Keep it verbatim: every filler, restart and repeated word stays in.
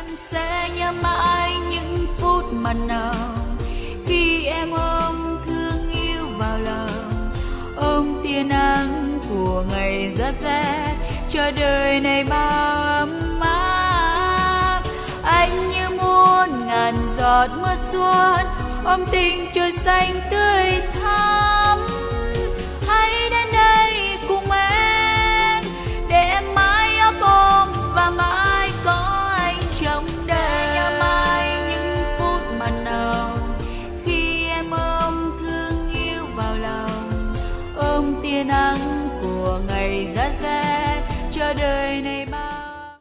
em sẽ nhớ mãi những phút mặn nồng khi em ôm thương yêu vào lòng, ôm tia nắng của ngày rất rét cho đời này bao ấm áp. Anh như muôn ngàn giọt mưa xuân ôm tình trời xanh tươi